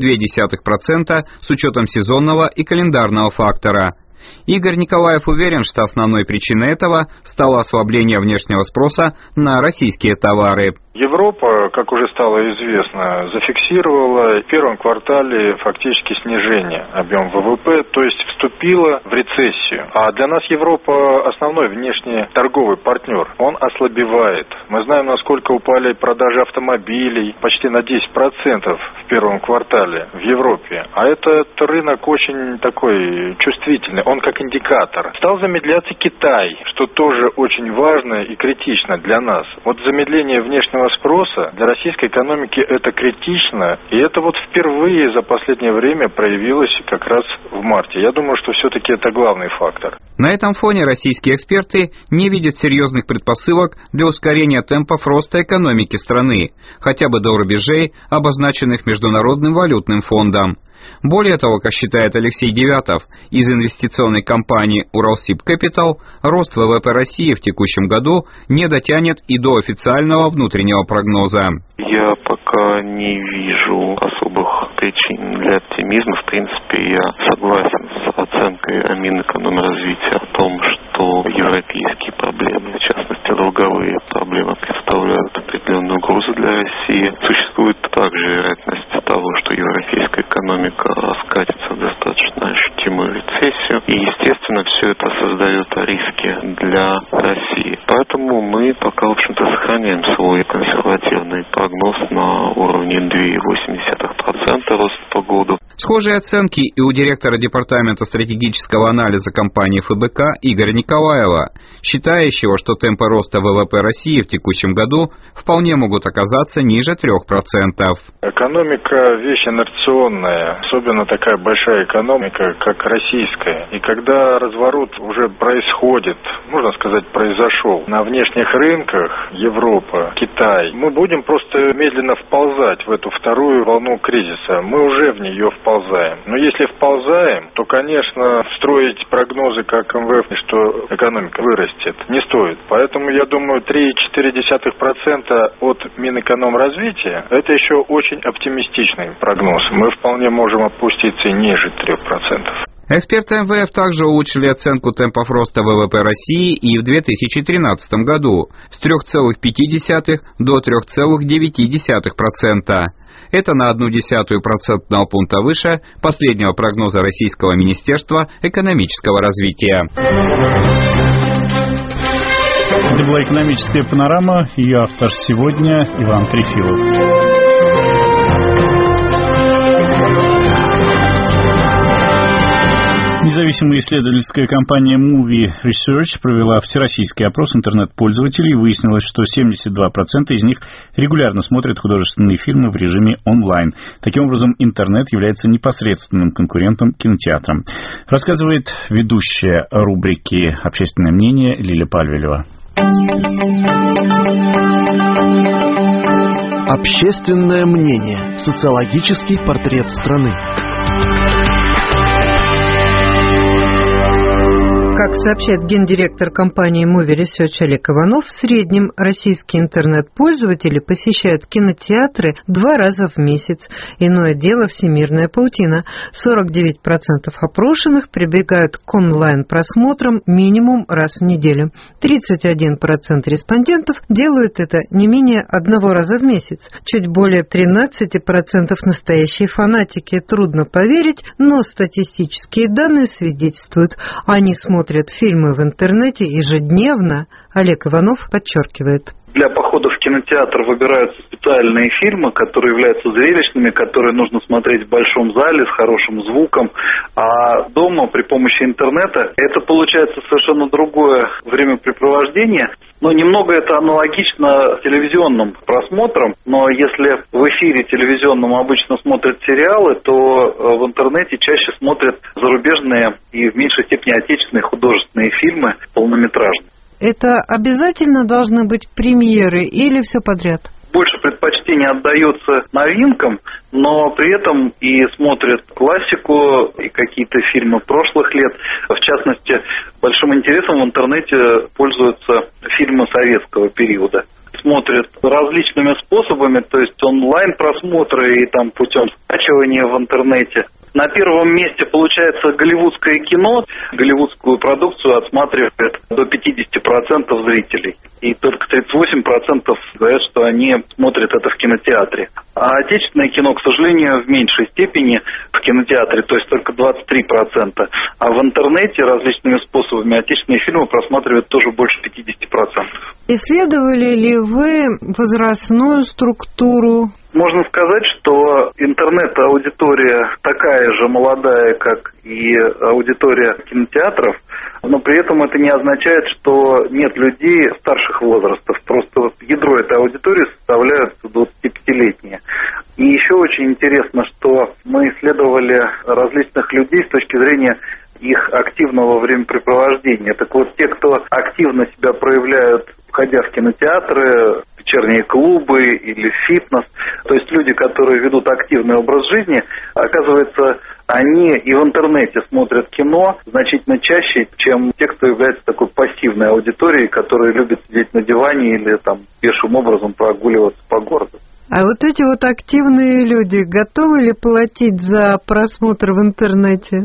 1,2% с учетом сезонного и календарного фактора. Игорь Николаев уверен, что основной причиной этого стало ослабление внешнего спроса на российские товары. Европа, как уже стало известно, зафиксировала в первом квартале фактически снижение объема ВВП, то есть вступила в рецессию. А для нас Европа основной внешний торговый партнер. Он ослабевает. Мы знаем, насколько упали продажи автомобилей, почти на 10% в первом квартале в Европе. А этот рынок очень такой чувствительный, он как индикатор. Стал замедляться Китай, что тоже очень важно и критично для нас. Вот замедление внешнего спроса для российской экономики это критично, и это вот впервые за последнее время проявилось как раз в марте. Я думаю, что все-таки это главный фактор. На этом фоне российские эксперты не видят серьезных предпосылок для ускорения темпов роста экономики страны, хотя бы до рубежей, обозначенных Международным валютным фондом. Более того, как считает Алексей Девятов из инвестиционной компании «Уралсиб Капитал», рост ВВП России в текущем году не дотянет и до официального внутреннего прогноза. Я пока не вижу особых причин для оптимизма. В принципе, я согласен с оценкой Минэкономразвития о том, что европейские проблемы, в частности долговые проблемы, представляют определенную угрозу для России. Существует также вероятность того, что европейская экономика скатится в достаточно ощутимую рецессию. И, естественно, все это создает риски для России. Поэтому мы пока, в общем-то, сохраняем свой консервативный прогноз на уровне 2,8% роста по году. Схожие оценки и у директора Департамента стратегического анализа компании ФБК Игоря Николаева, считающего, что темпы роста ВВП России в текущем году вполне могут оказаться ниже 3%. Экономика – вещь инерционная, особенно такая большая экономика, как российская. И когда разворот уже происходит, можно сказать, произошел на внешних рынках, Европа, Китай, мы будем просто медленно вползать в эту вторую волну кризиса. Мы уже в нее вползаем. Но если вползаем, то, конечно, строить прогнозы, как МВФ, что экономика вырастет, не стоит. Поэтому, я думаю, 3,4% от Минэкономразвития – это еще очень оптимистичный прогноз. Мы вполне можем опуститься и ниже 3%. Эксперты МВФ также улучшили оценку темпов роста ВВП России и в 2013 году с 3,5 до 3,9%. Это на 0,1 процентного пункта выше последнего прогноза Российского Министерства экономического развития. Это была экономическая панорама. Ее автор сегодня Иван Трефилов. Независимая исследовательская компания Movie Research провела всероссийский опрос интернет-пользователей и выяснилось, что 72% из них регулярно смотрят художественные фильмы в режиме онлайн. Таким образом, интернет является непосредственным конкурентом кинотеатрам. Рассказывает ведущая рубрики «Общественное мнение» Лиля Пальвелева. Общественное мнение. Социологический портрет страны. Как сообщает гендиректор компании Movie Research Олег Иванов, в среднем российские интернет-пользователи посещают кинотеатры 2 раза в месяц. Иное дело всемирная паутина. 49% опрошенных прибегают к онлайн-просмотрам минимум раз в неделю. 31% респондентов делают это не менее 1 раза в месяц. Чуть более 13% настоящие фанатики. Трудно поверить, но статистические данные свидетельствуют. Они смотрят фильмы в интернете ежедневно. Олег Иванов подчеркивает. Для похода в кинотеатр выбираются специальные фильмы, которые являются зрелищными, которые нужно смотреть в большом зале с хорошим звуком. А дома при помощи интернета это получается совершенно другое времяпрепровождение. Но немного это аналогично телевизионным просмотрам. Но если в эфире телевизионном обычно смотрят сериалы, то в интернете чаще смотрят зарубежные и в меньшей степени отечественные художественные фильмы полнометражные. Это обязательно должны быть премьеры или все подряд? Больше предпочтение отдается новинкам, но при этом и смотрят классику и какие-то фильмы прошлых лет. В частности, большим интересом в интернете пользуются фильмы советского периода. Смотрят различными способами, то есть онлайн-просмотры и там путем скачивания в интернете. На первом месте получается голливудское кино. Голливудскую продукцию отсматривает до 50% зрителей. И только 38% говорят, что они смотрят это в кинотеатре. А отечественное кино, к сожалению, в меньшей степени в кинотеатре, то есть только 23%. А в интернете различными способами отечественные фильмы просматривают тоже больше 50%. Исследовали ли вы возрастную структуру? Можно сказать, что интернет-аудитория такая же молодая, как и аудитория кинотеатров, но при этом это не означает, что нет людей старших возрастов. Просто ядро этой аудитории составляют 25-летние. И еще очень интересно, что мы исследовали различных людей с точки зрения их активного времяпрепровождения. Так вот, те, кто активно себя проявляют, входя в кинотеатры, вечерние клубы или фитнес, то есть люди, которые ведут активный образ жизни, оказывается, они и в интернете смотрят кино значительно чаще, чем те, кто является такой пассивной аудиторией, которые любят сидеть на диване или там пешим образом прогуливаться по городу. А вот эти вот активные люди готовы ли платить за просмотр в интернете? По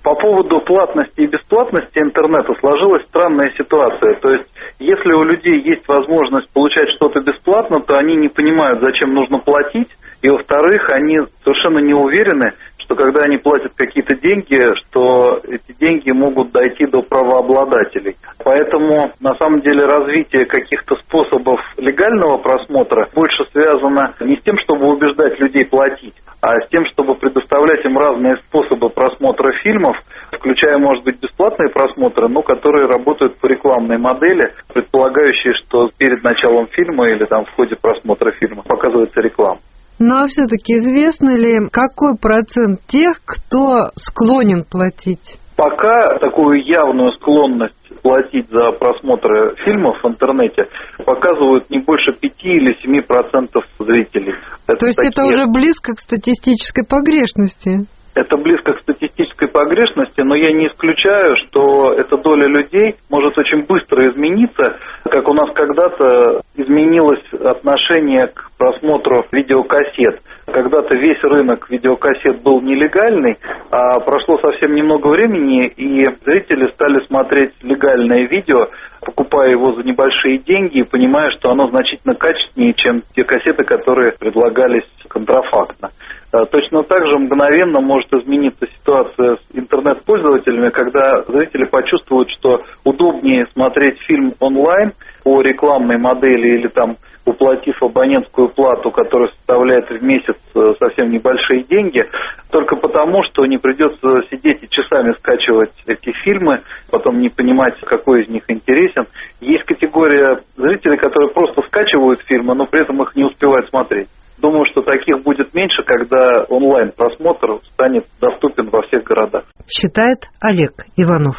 По поводу платности и бесплатности интернета сложилась странная ситуация. То есть, если у людей есть возможность получать что-то бесплатно, то они не понимают, зачем нужно платить. И, во-вторых, они совершенно не уверены, что когда они платят какие-то деньги, что эти деньги могут дойти до правообладателей. Поэтому, на самом деле, развитие каких-то способов легального просмотра больше связано не с тем, чтобы убеждать людей платить, а с тем, чтобы предоставлять им разные способы просмотра фильмов, включая, может быть, бесплатные просмотры, но которые работают по рекламной модели, предполагающей, что перед началом фильма или там в ходе просмотра фильма показывается реклама. Ну а все-таки известно ли, какой процент тех, кто склонен платить? Пока такую явную склонность платить за просмотры фильмов в интернете показывают не больше 5 или 7% зрителей. То есть это уже близко к статистической погрешности? Это близко к статистической погрешности, но я не исключаю, что эта доля людей может очень быстро измениться, как у нас когда-то изменилось отношение к просмотру видеокассет. Когда-то весь рынок видеокассет был нелегальный, а прошло совсем немного времени, и зрители стали смотреть легальное видео, покупая его за небольшие деньги, понимая, что оно значительно качественнее, чем те кассеты, которые предлагались контрафактно. Точно так же мгновенно может измениться ситуация с интернет-пользователями, когда зрители почувствуют, что удобнее смотреть фильм онлайн по рекламной модели или там уплатив абонентскую плату, которая составляет в месяц совсем небольшие деньги, только потому, что не придется сидеть и часами скачивать эти фильмы, потом не понимать, какой из них интересен. Есть категория зрителей, которые просто скачивают фильмы, но при этом их не успевают смотреть. Думаю, что таких будет меньше, когда онлайн-просмотр станет доступен во всех городах. Считает Олег Иванов.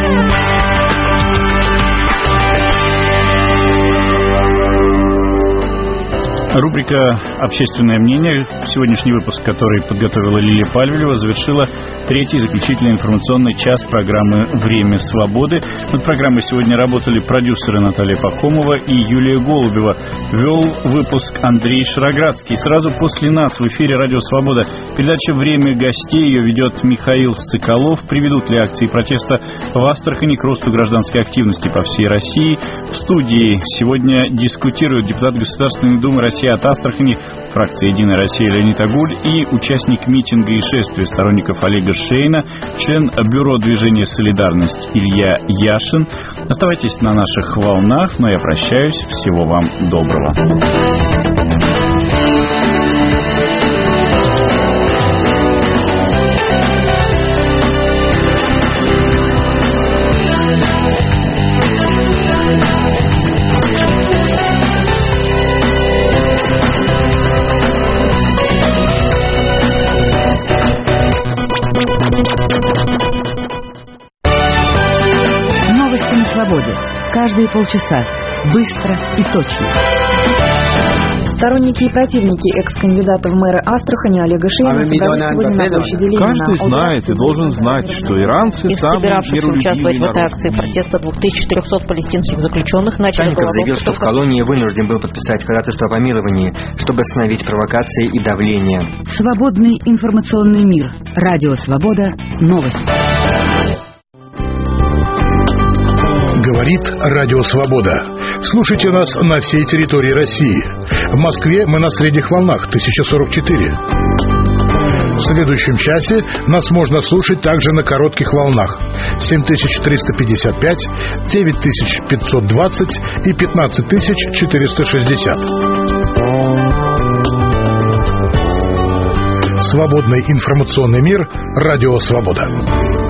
Рубрика «Общественное мнение», сегодняшний выпуск, который подготовила Лилия Пальвелева, завершила третий заключительный информационный час программы «Время свободы». Над программой сегодня работали продюсеры Наталья Пахомова и Юлия Голубева. Вел выпуск Андрей Шароградский. Сразу после нас в эфире «Радио Свобода» передача «Время гостей». Ее ведет Михаил Соколов. Приведут ли акции протеста в Астрахани к росту гражданской активности по всей России? В студии сегодня дискутируют депутат Государственной Думы России от Астрахани, фракция «Единая Россия» Леонид Агуль и участник митинга и шествия сторонников Олега Шейна, член бюро движения «Солидарность» Илья Яшин. Оставайтесь на наших волнах, но я прощаюсь. Всего вам доброго. Каждые полчаса. Быстро и точно. Сторонники и противники экс-кандидата в мэры Астрахани Олега Шейна собрались сегодня на площади Ленина. Каждый знает и должен знать, что иранцы самые миролюбивые участвовать в этой акции протеста 2400 палестинских заключенных начали Санников заявил, что в колонии вынужден был подписать ходатайство о помиловании, чтобы остановить провокации и давление. Свободный информационный мир. Радио Свобода. Новости. Говорит Радио Свобода. Слушайте нас на всей территории России. В Москве мы на средних волнах 1044. В следующем часе нас можно слушать также на коротких волнах 7355, 9520 и 15460. Свободный информационный мир. Радио Свобода.